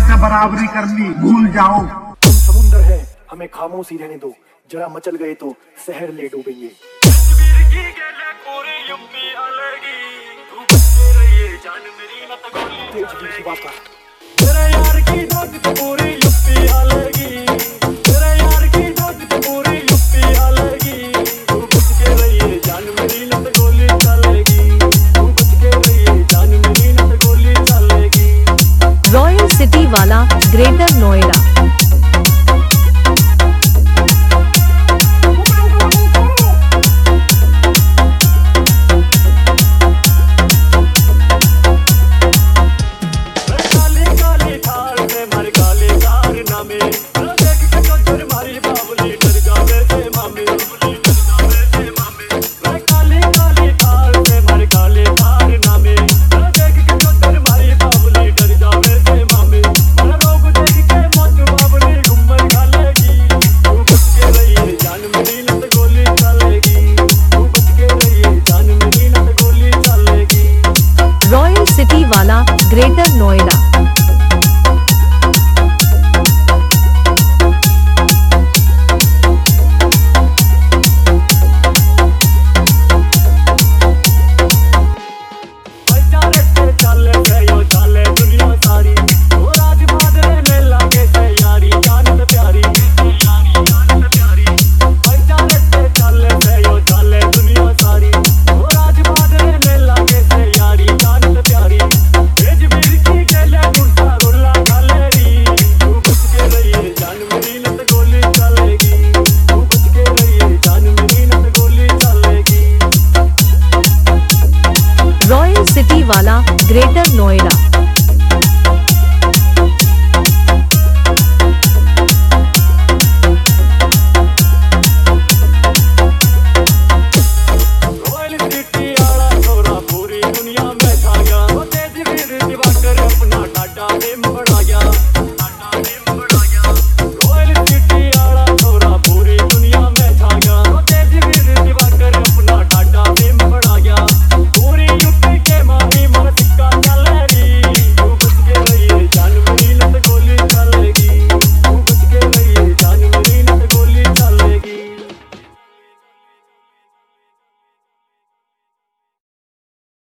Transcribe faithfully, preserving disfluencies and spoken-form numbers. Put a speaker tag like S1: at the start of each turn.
S1: से बराबरी करनी भूल जाओ।
S2: तुम समुंदर है, हमें खामोशी रहने दो, जरा मचल गए तो शहर ले डूबेंगे। तेरे यार की दोस्त पूरी यूपी हालेगी, तेरे यार की दोस्त पूरी यूपी हालेगी। तू बच के रहिए जान मेरी न तो गोली चलेगी, तू बच के रहिए जान मेरी न तो गोली चलेगी।
S3: रॉयल सिटी वाला, ग्रेटर नोएडा। रॉयल सिटी वाला, ग्रेटर नोएडा।